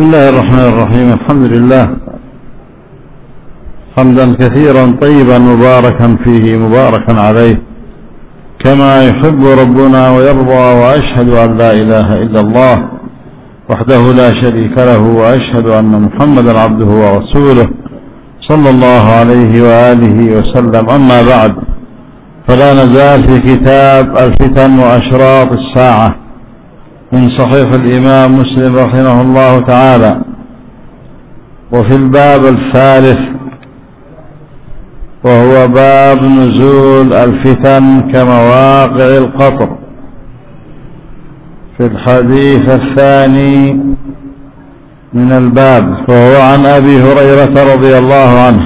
بسم الله الرحمن الرحيم. الحمد لله حمدا كثيرا طيبا مباركا فيه مباركا عليه كما يحب ربنا ويرضى، وأشهد أن لا إله إلا الله وحده لا شريك له، وأشهد أن محمدا عبده ورسوله صلى الله عليه وآله وسلم. أما بعد، فلا نزال في كتاب الفتن وأشراط الساعة من صحيح الإمام مسلم رحمه الله تعالى، وفي الباب الثالث وهو باب نزول الفتن كمواقع القطر، في الحديث الثاني من الباب، وهو عن أبي هريرة رضي الله عنه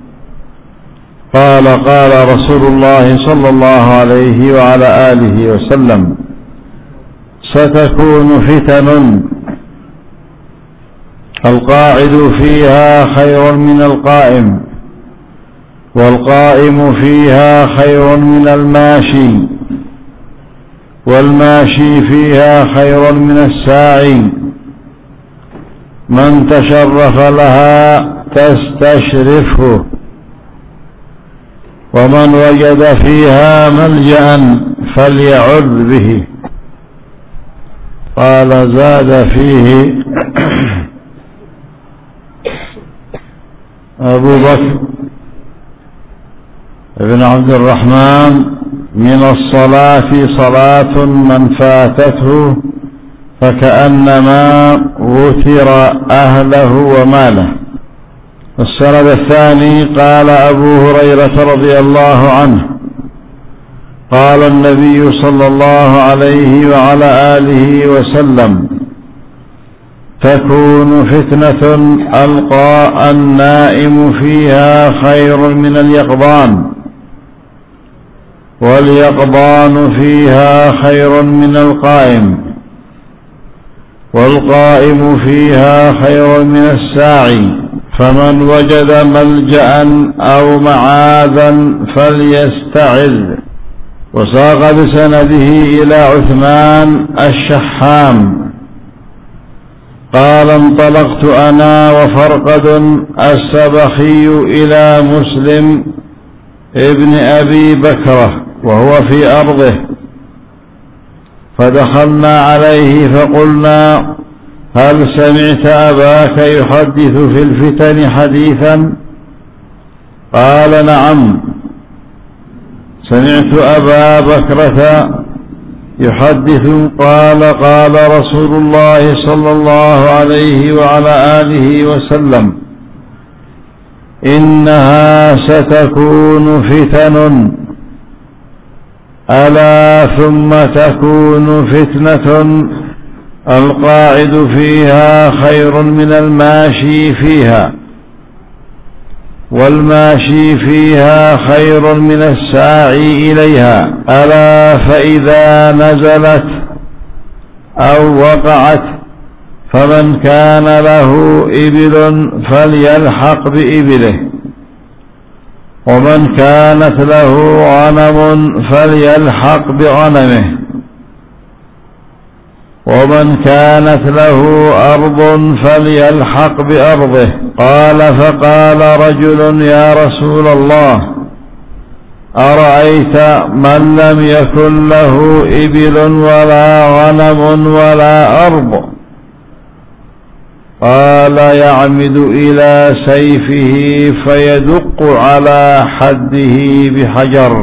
قال: قال رسول الله صلى الله عليه وعلى آله وسلم: ستكون فتن القاعد فيها خير من القائم، والقائم فيها خير من الماشي، والماشي فيها خير من الساعي، من تشرف لها تستشرفه، ومن وجد فيها ملجأ فليعذ به. قال: زاد فيه أبو بكر بن عبد الرحمن: من الصلاة صلاة من فاتته فكأنما وتر أهله وماله. السند الثاني: قال أبو هريرة رضي الله عنه: قال النبي صلى الله عليه وعلى آله وسلم: تكون فتنة ألقى النائم فيها خير من اليقظان، واليقظان فيها خير من القائم، والقائم فيها خير من الساعي، فمن وجد ملجأ أو معاذا فليستعذ. وساق بسنده إلى عثمان الشحام قال: انطلقت أنا وفرقد السبخي إلى مسلم ابن أبي بكرة وهو في أرضه، فدخلنا عليه فقلنا: هل سمعت أباك يحدث في الفتن حديثا؟ قال: نعم، سمعت أبا بكرة يحدث. قال: قال رسول الله صلى الله عليه وعلى آله وسلم: إنها ستكون فتن، ألا ثم تكون فتنة القاعد فيها خير من الماشي فيها، والماشي فيها خير من الساعي إليها. ألا فإذا نزلت أو وقعت فمن كان له إبل فليلحق بإبله، ومن كانت له غنم فليلحق بغنمه، ومن كانت له أرض فليلحق بأرضه. قال: فقال رجل: يا رسول الله، أرأيت من لم يكن له إبل ولا غنم ولا أرض؟ قال: يعمد إلى سيفه فيدق على حده بحجر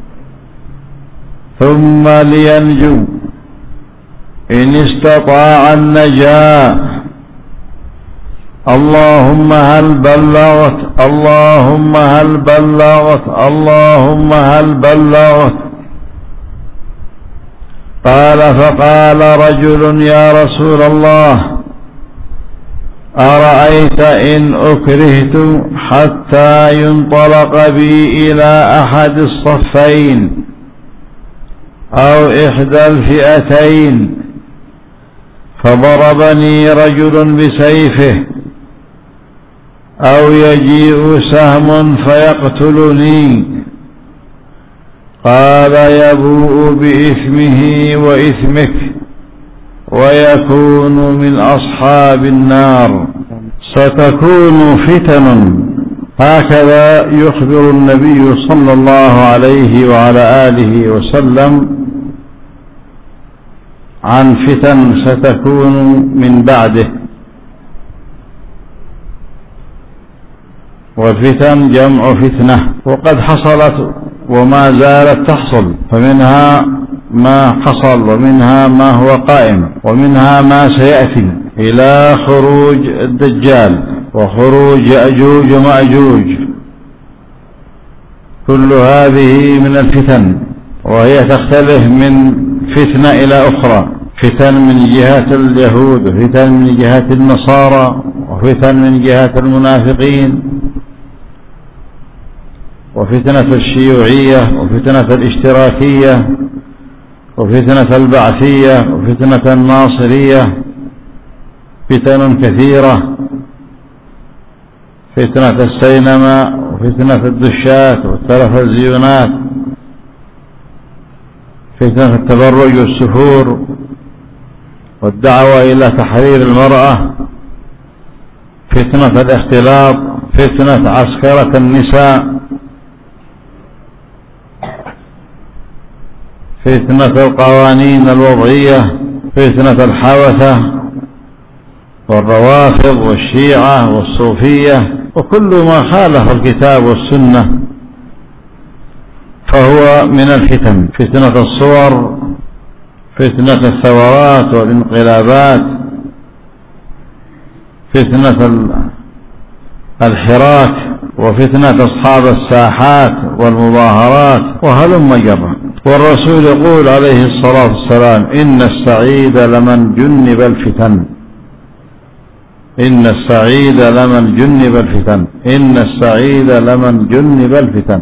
ثم لينجو إن استطاع النجاة. اللهم هل بلغت، اللهم هل بلغت، اللهم هل بلغت. قال: فقال رجل: يا رسول الله، أرأيت إن أكرهت حتى ينطلق بي إلى أحد الصفين أو إحدى الفئتين فضربني رجل بسيفه، أو يجيء سهم فيقتلني؟ قال: يبوء بإثمه وإثمك، ويكون من أصحاب النار. ستكون فتن، هكذا يخبر النبي صلى الله عليه وعلى آله وسلم عن فتن ستكون من بعده. والفتن جمع فتنة، وقد حصلت وما زالت تحصل، فمنها ما حصل ومنها ما هو قائم ومنها ما سيأتي إلى خروج الدجال وخروج يأجوج ومأجوج. كل هذه من الفتن، وهي تختلف من فتنة إلى أخرى، فتن من جهة اليهود، وفتن من جهة النصارى، وفتن من جهة المنافقين، وفتنة الشيوعية، وفتنة الاشتراكية، وفتنة البعثية، وفتنة الناصرية، فتن كثيرة، فتنة السينما، وفتنة الدشات والتلفزيونات، فتنة التبرج والسفور، والدعوة إلى تحرير المرأة، فتنة الاختلاط، فتنة عسكرة النساء، فتنة القوانين الوضعية، فتنة الحوثة والروافض والشيعة والصوفية، وكل ما خالف الكتاب والسنة فهو من الفتن. فتنة الصور، فتنة الثورات والانقلابات، فتنة الحراك، وفتنة أصحاب الساحات والمظاهرات، وهلم جرا. والرسول يقول عليه الصلاة والسلام: إن السعيد لمن جنب الفتن، إن السعيد لمن جنب الفتن، إن السعيد لمن جنب الفتن.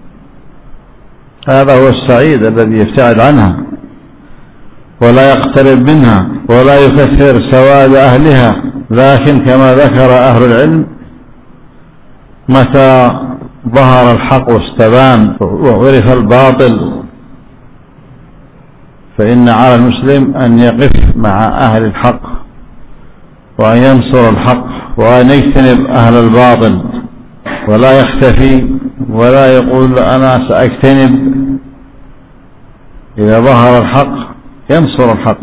هذا هو السعيد الذي يبتعد عنها ولا يقترب منها ولا يكثر سواد أهلها. لكن كما ذكر أهل العلم، متى ظهر الحق واستبان وعرف الباطل، فإن على المسلم أن يقف مع أهل الحق وأن ينصر الحق وأن يجتنب أهل الباطل، ولا يختفي ولا يقول أنا سأجتنب. إذا ظهر الحق ينصر الحق،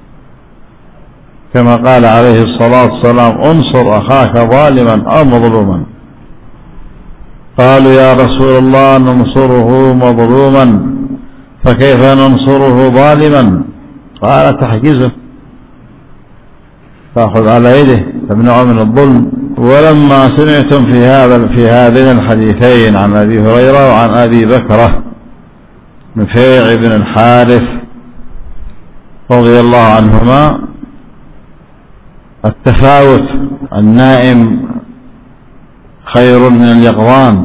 كما قال عليه الصلاة والسلام: انصر أخاك ظالما أو مظلوما. قالوا: يا رسول الله ننصره مظلوما، فكيف ننصره ظالما؟ قال: تحجزه، تأخذ على يده، تمنعه من الظلم. ولما سمعتم في هذين الحديثين عن أبي هريرة وعن أبي بكرة نفيع بن الحارث رضي الله عنهما التفاوت، النائم خير من اليقظان،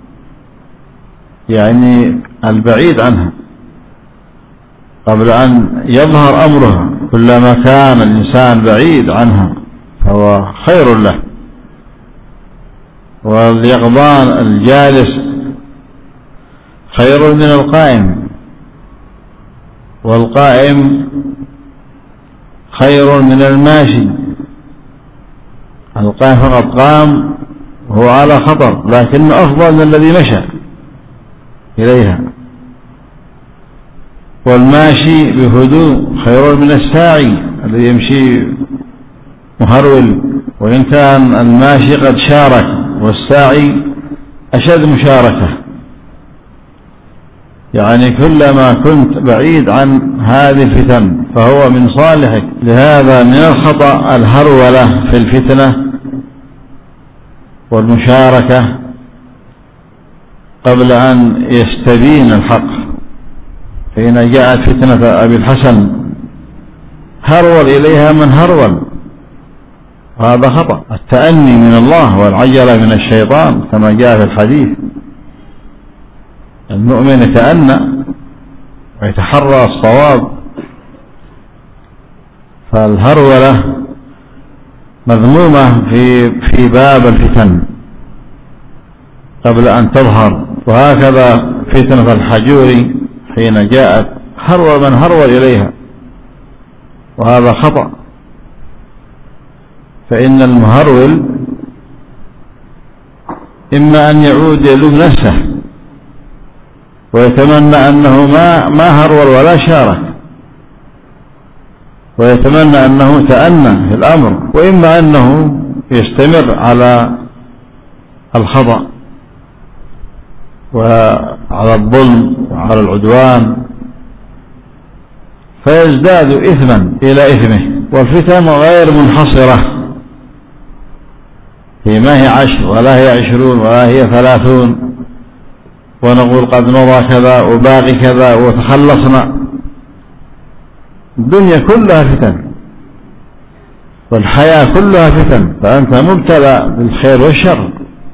يعني البعيد عنها قبل أن يظهر أمرها. كلما كان الإنسان بعيد عنها فهو خير له. واليقظان الجالس خير من القائم، والقائم خير من الماشي. القائم فقد قام هو على خطر، لكنه أفضل من الذي مشى إليها. والماشي بهدوء خير من الساعي الذي يمشي مهرول، وإن كان الماشي قد شارك والساعي أشد مشاركة. يعني كلما كنت بعيد عن هذه الفتن فهو من صالحك. لهذا من الخطأ الهرولة في الفتنة والمشاركة قبل أن يستبين الحق. حين جاءت فتنة أبي الحسن هرول إليها من هرول، وهذا خطأ. التأني من الله والعجلة من الشيطان، كما جاء في الحديث: المؤمن يتأنى ويتحرى الصواب. فالهرولة مذمومة في باب الفتن قبل أن تظهر. وهكذا فتنة الحجور حين جاءت هرول من هرول إليها، وهذا خطأ. فإن المهرول إما أن يعود يلوم نفسه ويتمنى أنه ما هرول ولا شارك، ويتمنى أنه تأنى في الأمر، وإما أنه يستمر على الخطأ وعلى الظلم وعلى العدوان فيزداد إثما إلى إثمه. والفتن غير منحصرة، هي ما هي 10 ولا هي 20 ولا هي 30 ونقول قد مضى كذا وباقي كذا وتخلصنا. الدنيا كلها فتن والحياة كلها فتن، فأنت مبتلى بالخير والشر.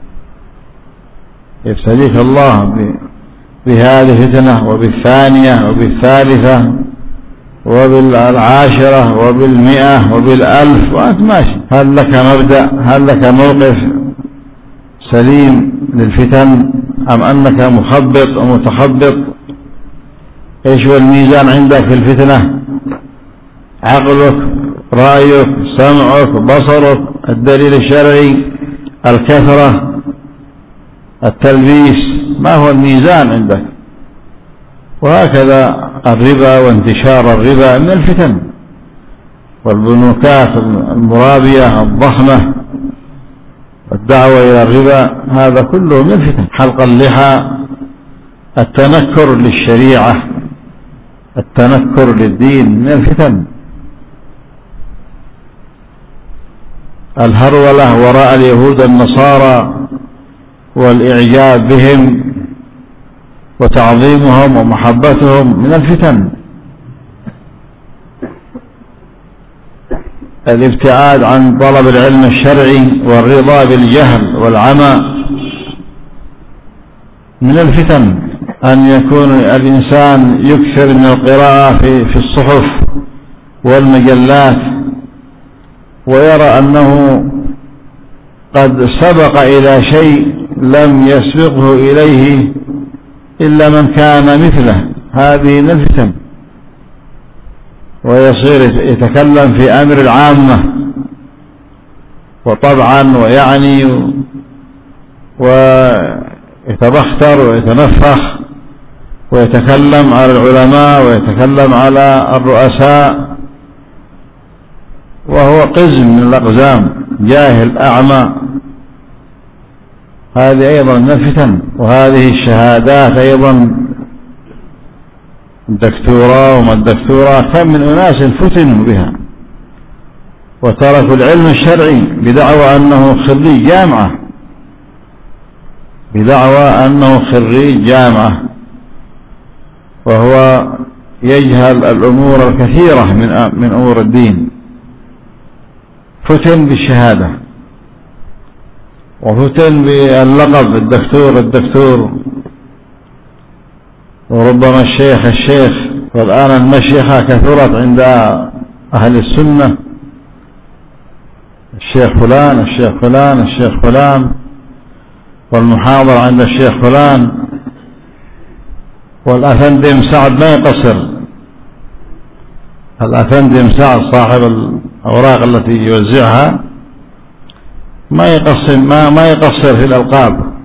يبتليك الله بهذه فتنة وبالثانية وبالثالثة وبالعاشرة وبال100 وبال1000 وأنت ماشي. هل لك مبدأ؟ هل لك موقف سليم للفتن أم أنك مخبط ومتخبط؟ إيش هو الميزان عندك في الفتنة؟ عقلك، رأيك، سمعك، بصرك، الدليل الشرعي، الكثرة، التلبيس، ما هو الميزان عندك؟ وهكذا الربا وانتشار الربا من الفتن، والبنوكات المرابية الضخمة والدعوة إلى الربا، هذا كله من الفتن. حلق اللحى، التنكر للشريعة، التنكر للدين من الفتن. الهرولة وراء اليهود النصارى والإعجاب بهم وتعظيمهم ومحبتهم من الفتن. الابتعاد عن طلب العلم الشرعي والرضا بالجهل والعمى من الفتن. أن يكون الإنسان يكثر من القراءة في الصحف والمجلات ويرى أنه قد سبق إلى شيء لم يسبقه إليه إلا من كان مثله، هذه من الفتن. ويصير يتكلم في أمر العامة وطبعا ويعني ويتبختر ويتنفخ ويتكلم على العلماء ويتكلم على الرؤساء وهو قزم من الأقزام، جاهل أعمى. هذه أيضا من الفتن. وهذه الشهادات أيضا، الدكتوراه وما الدكتوراه، كم من أناس فتنوا بها وتركوا العلم الشرعي بدعوى أنه خريج جامعة، بدعوى أنه خريج جامعة، وهو يجهل الأمور الكثيرة من أمور الدين. فتن بالشهادة وفتن باللقب الدكتور، وربما الشيخ. والآن المشيخة كثرت عند أهل السنة، الشيخ فلان، والمحاضر عند الشيخ فلان. والأفندي مساعد ما يقصر، الأفندي مساعد صاحب الأوراق التي يوزعها ما يقصر في الألقاب،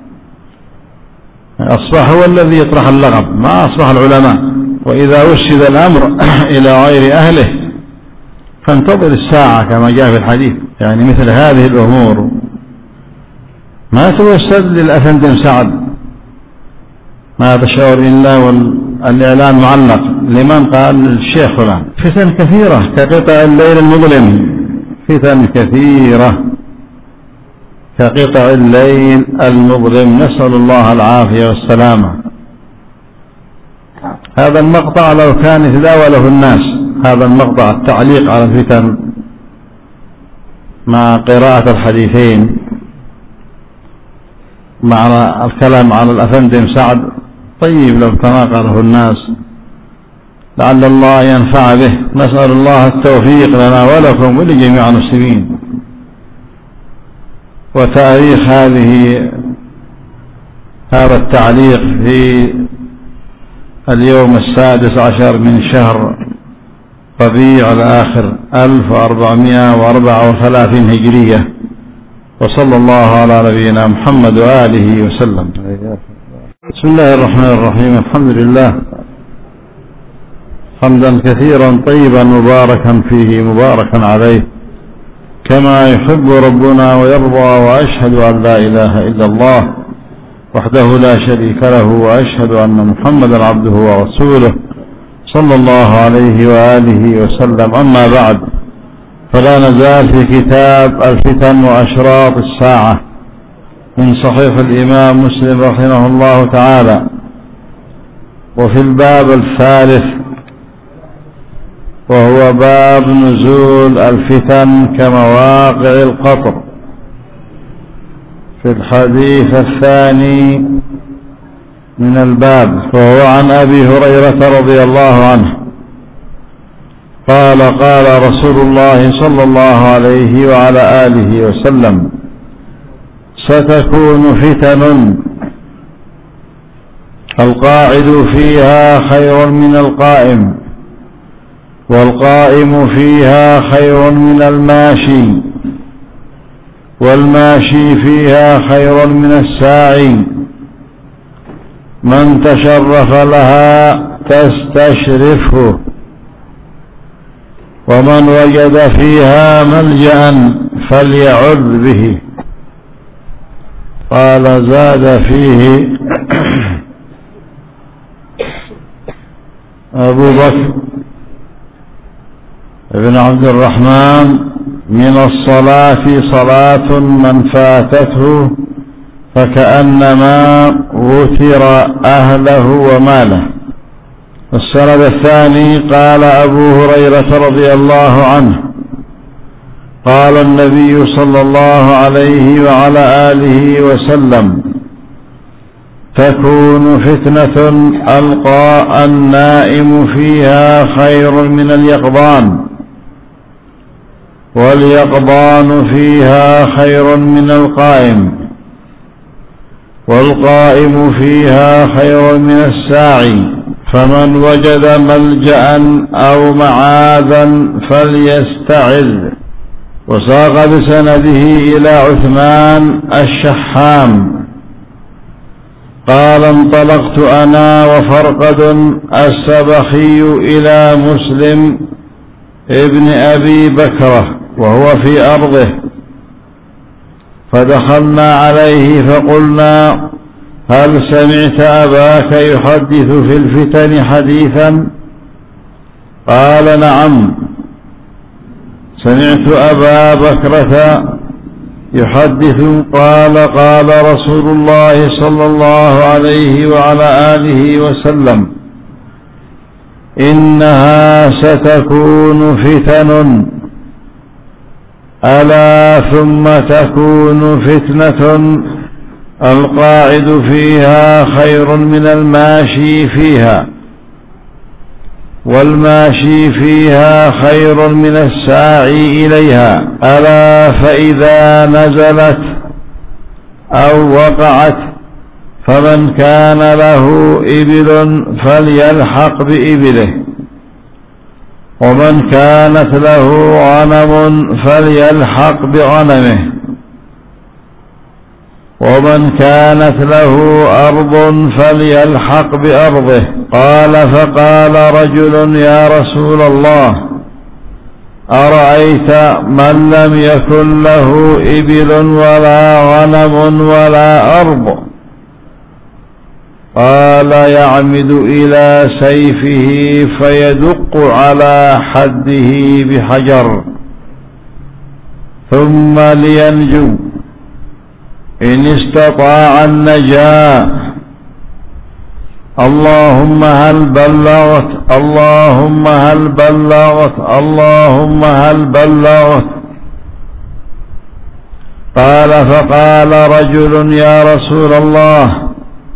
أصبح هو الذي يطرح اللقب، ما أصبح العلماء. وإذا وسد الأمر إلى غير أهله فانتظر الساعة كما جاء في الحديث. يعني مثل هذه الأمور ما توسد للأفندي مساعد، ما بشعر إلا والإعلان معلق لمن قال الشيخ فلان. فتن كثيرة كقطع الليل المظلم، فتن كثيرة كقطع الليل المظلم، نسأل الله العافية والسلامة. هذا المقطع لو كان يتداوله الناس، هذا المقطع التعليق على الفتن مع قراءة الحديثين مع الكلام على الأفندي مساعد، طيب لو تناقله الناس لعل الله ينفع به. نسأل الله التوفيق لنا ولكم ولجميع المسلمين. وتاريخ هذا التعليق في اليوم 16 من شهر ربيع الآخر 1434 هجرية. وصلى الله على نبينا محمد وآله وسلم. بسم الله الرحمن الرحيم. الحمد لله حمدا كثيرا طيبا مباركا فيه مباركا عليه كما يحب ربنا ويرضى، وأشهد أن لا إله إلا الله وحده لا شريك له، وأشهد أن محمدا عبده ورسوله صلى الله عليه وآله وسلم. أما بعد، فلا نزال في كتاب الفتن وأشراط الساعة من صحيح الإمام مسلم رحمه الله تعالى، وفي الباب الثالث وهو باب نزول الفتن كمواقع القطر، في الحديث الثاني من الباب، وهو عن أبي هريرة رضي الله عنه قال: قال رسول الله صلى الله عليه وعلى آله وسلم: ستكون فتن القاعد فيها خير من القائم، والقائم فيها خير من الماشي، والماشي فيها خير من الساعي، من تشرف لها تستشرفه، ومن وجد فيها ملجأ فليعذ به. قال: زاد فيه أبو بكر بن عبد الرحمن: من الصلاة صلاة من فاتته فكأنما وتر أهله وماله. السند الثاني: قال أبو هريرة رضي الله عنه: قال النبي صلى الله عليه وعلى آله وسلم: تكون فتنة ألقى النائم فيها خير من اليقظان، واليقظان فيها خير من القائم، والقائم فيها خير من الساعي، فمن وجد ملجأ أو معاذا فليستعذ. وساق بسنده إلى عثمان الشحام قال: انطلقت أنا وفرقد السبخي إلى مسلم ابن أبي بكرة وهو في أرضه، فدخلنا عليه فقلنا: هل سمعت أباك يحدث في الفتن حديثا؟ قال: نعم، سمعت أبا بكرة يحدث. قال: قال رسول الله صلى الله عليه وعلى آله وسلم: إنها ستكون فتن، ألا ثم تكون فتنة القاعد فيها خير من الماشي فيها، والماشي فيها خير من الساعي إليها. ألا فإذا نزلت أو وقعت فمن كان له إبل فليلحق بإبله، ومن كانت له غنم فليلحق بغنمه، ومن كانت له أرض فليلحق بأرضه. قال: فقال رجل: يا رسول الله، أرأيت من لم يكن له إبل ولا غنم ولا أرض؟ قال: يعمد إلى سيفه فيدق على حده بحجر ثم لينجو إن استطاع النجاة. اللهم هل بلغت، اللهم هل بلغت، اللهم هل بلغت. قال: فقال رجل: يا رسول الله،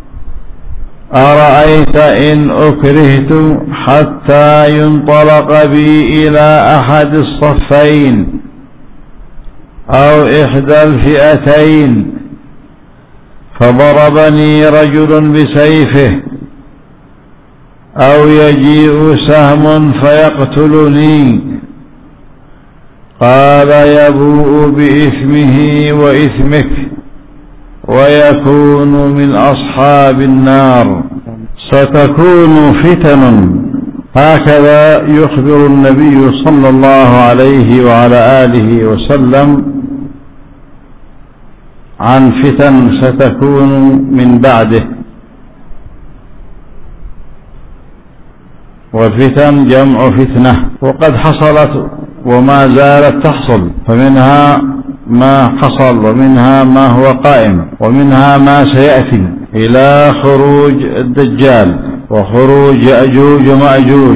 أرأيت إن أكرهت حتى ينطلق بي إلى أحد الصفين أو إحدى الفئتين فضربني رجل بسيفه أو يجيء سهم فيقتلني؟ قال يبوء بإثمه وإثمك ويكون من أصحاب النار. ستكون فتن، هكذا يخبر النبي صلى الله عليه وعلى آله وسلم عن فتن ستكون من بعده. والفتن جمع فتنة، وقد حصلت وما زالت تحصل، فمنها ما حصل ومنها ما هو قائم ومنها ما سيأتي إلى خروج الدجال وخروج يأجوج ومأجوج.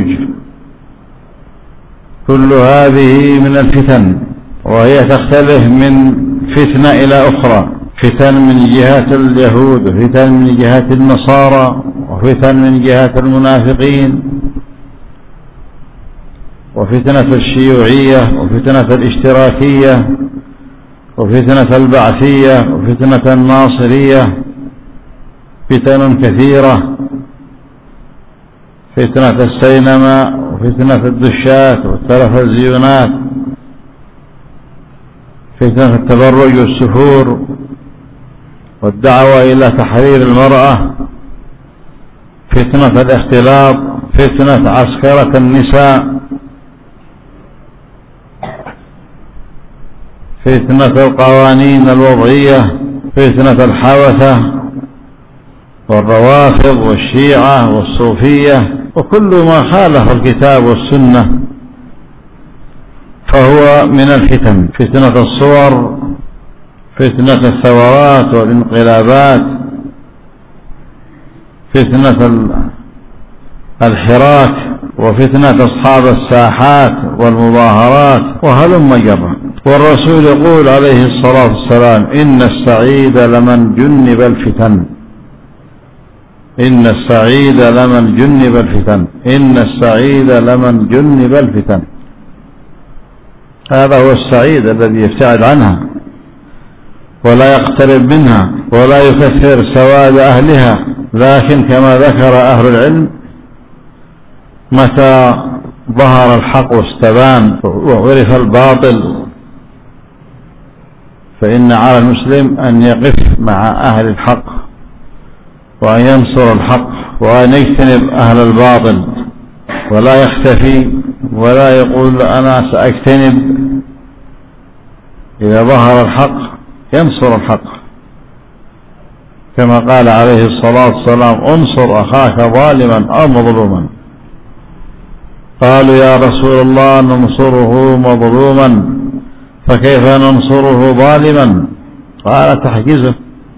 كل هذه من الفتن، وهي تختلف من فتنة إلى أخرى، فتن من جهة اليهود وفتن من جهة النصارى وفتن من جهة المنافقين وفتنة الشيوعية وفتنة الاشتراكية وفتنة البعثية وفتنة الناصرية، فتن كثيرة، فتنة السينما وفتنة الدشات والتلفزيونات، فتنة التبرج والسفور والدعوة إلى تحرير المرأة، فتنة الاختلاط، فتنة عسكرة النساء، فتنة القوانين الوضعية، فتنة الحوثة والروافض والشيعة والصوفية، وكل ما خالف الكتاب والسنة فهو من الفتن. فتنة الصور، فتنة الثورات والانقلابات، فتنة الحراك، وفتنة أصحاب الساحات والمظاهرات، وهلم جرا. والرسول يقول عليه الصلاة والسلام: إن السعيد لمن جنب الفتن، إن السعيد لمن جنب الفتن، إن السعيد لمن جنب الفتن. هذا هو السعيد الذي يبتعد عنها ولا يقترب منها ولا يكثر سواد أهلها. لكن كما ذكر أهل العلم، متى ظهر الحق واستبان وعرف الباطل، فإن على المسلم أن يقف مع أهل الحق وأن ينصر الحق وأن يجتنب أهل الباطل، ولا يختفي ولا يقول أنا سأجتنب. إذا ظهر الحق ينصر الحق، كما قال عليه الصلاة والسلام: انصر أخاك ظالما أو مظلوما. قالوا: يا رسول الله ننصره مظلوما فكيف ننصره ظالما؟ قال: تحجزه،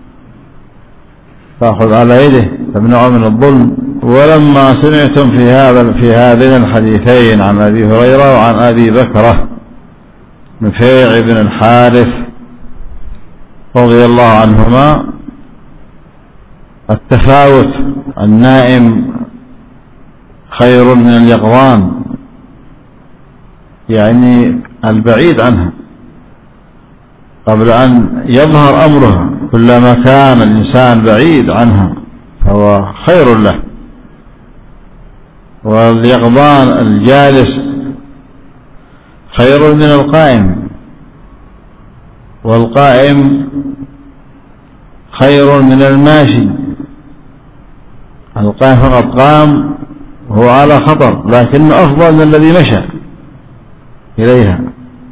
تأخذ على يده، تمنعه من الظلم. ولما سمعتم في هذين الحديثين عن أبي هريرة وعن أبي بكرة نفيع بن الحارث رضي الله عنهما التفاوت، النائم خير من اليقظان، يعني البعيد عنها قبل أن يظهر أمرها. كلما كان الإنسان بعيد عنها فهو خير له. واليقظان الجالس خير من القائم، والقائم خير من الماشي. القائم فقد قام وهو على خطر، لكنه أفضل من الذي مشى إليها.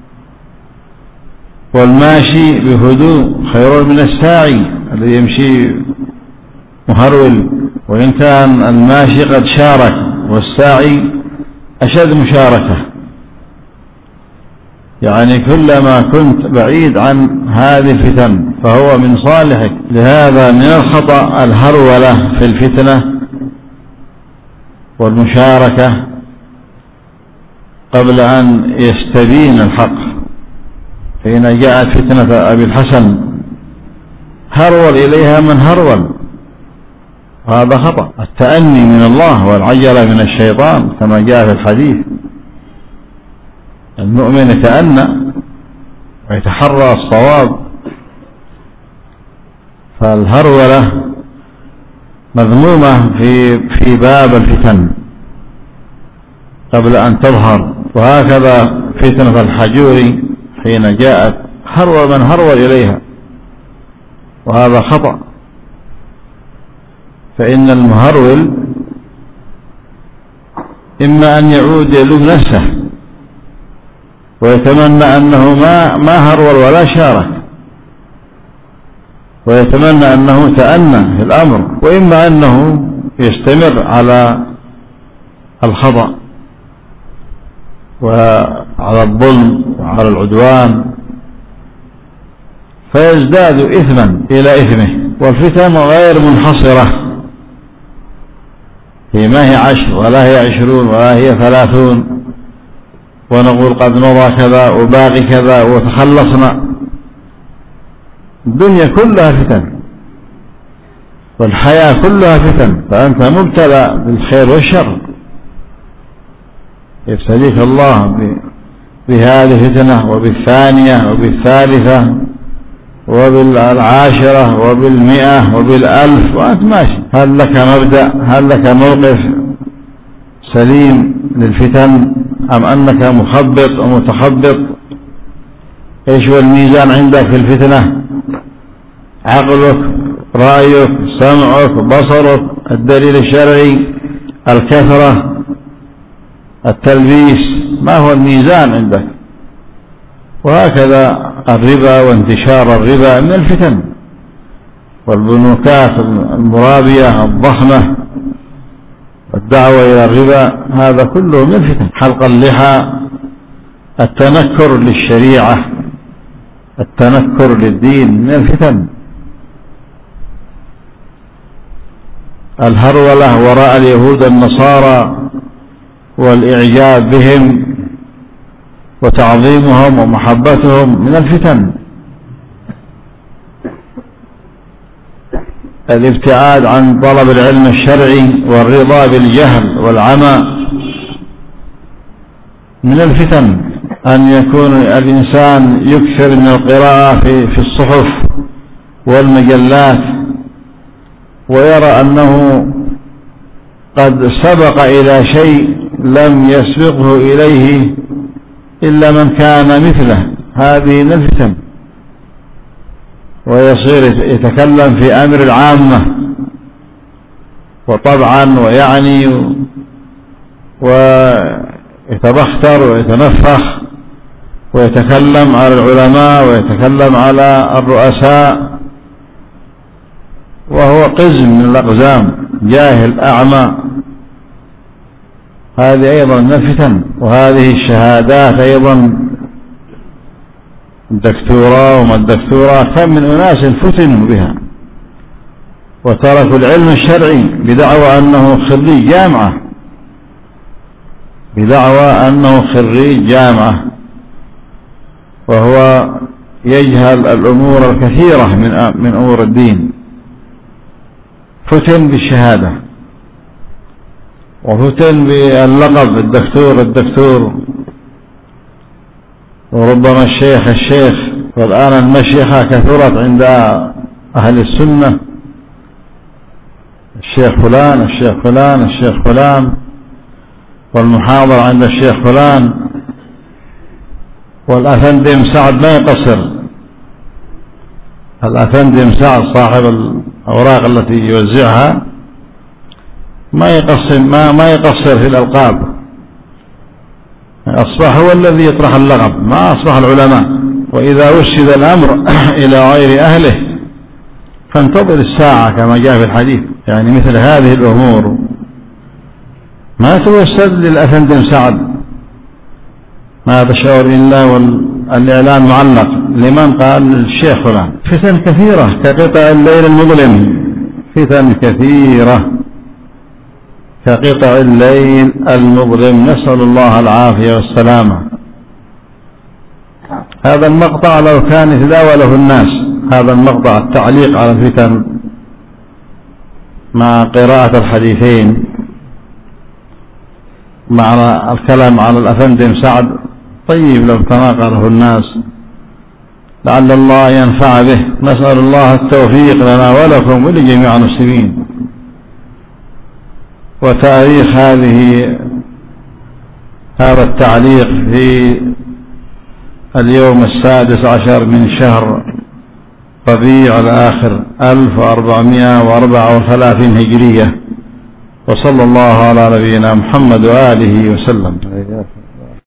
والماشي بهدوء خير من الساعي الذي يمشي مهرول، وإن كان الماشي قد شارك والساعي أشد مشاركة. يعني كلما كنت بعيد عن هذه الفتن فهو من صالحك. لهذا من الخطأ الهرولة في الفتنة والمشاركة قبل أن يستبين الحق. حين جاءت فتنة أبي الحسن هرول إليها من هرول، وهذا خطأ. التأني من الله والعجلة من الشيطان كما جاء في الحديث. المؤمن يتأنى ويتحرى الصواب، فالهرولة مذمومة في باب الفتن قبل أن تظهر. وهكذا فتنة الحجور حين جاءت هرول من هرول إليها، وهذا خطأ، فإن المهرول إما أن يعود يلوم نفسه ويتمنى أنه ما هرول ولا شارك، ويتمنى أنه تأنى في الأمر، وإما أنه يستمر على الخطأ وعلى الظلم وعلى العدوان فيزداد إثما إلى إثمه. والفتن غير منحصرة، هي ما هي 10 ولا هي 20 ولا هي 30 ونقول قد مضى كذا وباقي كذا وتخلصنا. الدنيا كلها فتن والحياة كلها فتن، فأنت مبتلى بالخير والشر، يبتليك الله بهذه الفتنة وبالثانية وبالثالثة وبالعاشرة وبال100 وبال1000 وأنت ماشي. هل لك مبدأ؟ هل لك موقف سليم للفتن أم أنك مخبط ومتخبط؟ إيش هو الميزان عندك في الفتنة؟ عقلك، رأيك، سمعك، بصرك، الدليل الشرعي، الكثرة، التلبيس، ما هو الميزان عندك؟ وهكذا الربا وانتشار الربا من الفتن، والبنوكات المرابية الضخمة والدعوة إلى الربا، هذا كله من الفتن. حلق اللحى، التنكر للشريعة، التنكر للدين من الفتن. الهرولة وراء اليهود النصارى والإعجاب بهم وتعظيمهم ومحبتهم من الفتن. الابتعاد عن طلب العلم الشرعي والرضا بالجهل والعمى من الفتن. أن يكون الإنسان يكثر من القراءة في الصحف والمجلات ويرى أنه قد سبق إلى شيء لم يسبقه إليه إلا من كان مثله، هذه من الفتن. ويصير يتكلم في أمر العامة وطبعا ويعني ويتبختر ويتنفخ ويتكلم على العلماء ويتكلم على الرؤساء وهو قزم من الأقزام، جاهل أعمى. هذه أيضا من الفتن. وهذه الشهادات أيضا، الدكتوراه وما الدكتوراه، كم من أناس فتنوا بها وتركوا العلم الشرعي بدعوى أنه خريج جامعة، بدعوى أنه خريج جامعة، وهو يجهل الأمور الكثيرة من أمور الدين. فتن بالشهادة وفتن باللقب الدكتور، وربما الشيخ. والآن المشيخة كثرت عند أهل السنة، الشيخ فلان، والمحاضر عند الشيخ فلان. والأفندم سعد ما يقصر، الأفندم سعد صاحب الأوراق التي يوزعها ما يقصر في الألقاب، أصبح هو الذي يطرح اللقب، ما أصبح العلماء. وإذا وسد الأمر إلى غير أهله فانتظر الساعة كما جاء في الحديث. يعني مثل هذه الأمور ما توسد للأفندم سعد، ما بشعر إلا والإعلان معلق لمن قال الشيخ فلان. فتن كثيرة كقطع الليل المظلم، فتن كثيرة كقطع الليل المظلم، نسأل الله العافية والسلامة. هذا المقطع لو كان يتداوله الناس، هذا المقطع التعليق على الفتن مع قراءة الحديثين مع الكلام على الأفندم سعد، طيب لو تناقله الناس لعل الله ينفع به. نسأل الله التوفيق لنا ولكم ولجميع المسلمين. وتاريخ هذا التعليق في اليوم 16 من شهر ربيع الآخر 1434 هجرية. وصلى الله على نبينا محمد وآله وسلم.